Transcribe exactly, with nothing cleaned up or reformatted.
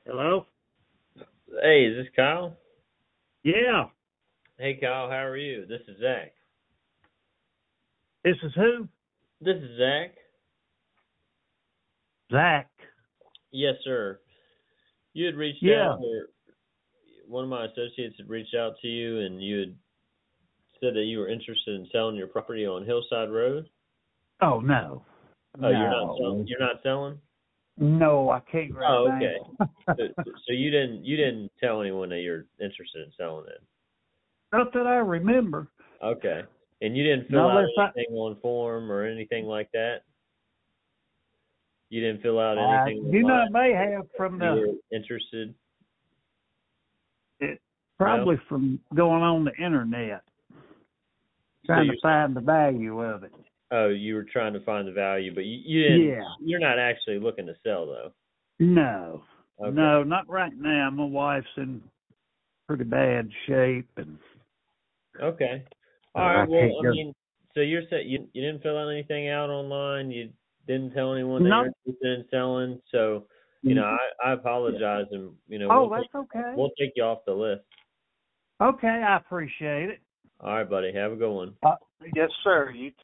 Hello? Hey, is this Kyle? Yeah. Hey, Kyle, how are you? This is Zach. This is who? This is Zach. Zach. Yes, sir. You had reached out, Yeah. or one of my associates had reached out to you, and you had said that you were interested in selling your property on Hillside Road. Oh no. Oh, you're not sell- No. you're not selling? No, I can't right Oh, okay. now. So, so you didn't you didn't tell anyone that you're interested in selling it. Not that I remember. Okay. And you didn't fill Not out unless I anything on form or anything like that. You didn't fill out uh, anything you know, online. I may have from You the were interested. it, No. probably from going on the internet, So trying to you're find the value of it. Oh, you were trying to find the value, but you, you didn't. Yeah. You're not actually looking to sell, though. No. Okay. No, not right now. My wife's in pretty bad shape and Okay. so All I right. Well, can't I go. mean, so you're saying you you didn't fill out anything out online. You didn't tell anyone that you're No. interested in selling. So, you know, I I apologize, and you know, Oh, we'll take that's okay. we'll take you off the list. Okay, I appreciate it. All right, buddy. Have a good one. Uh, yes, sir. You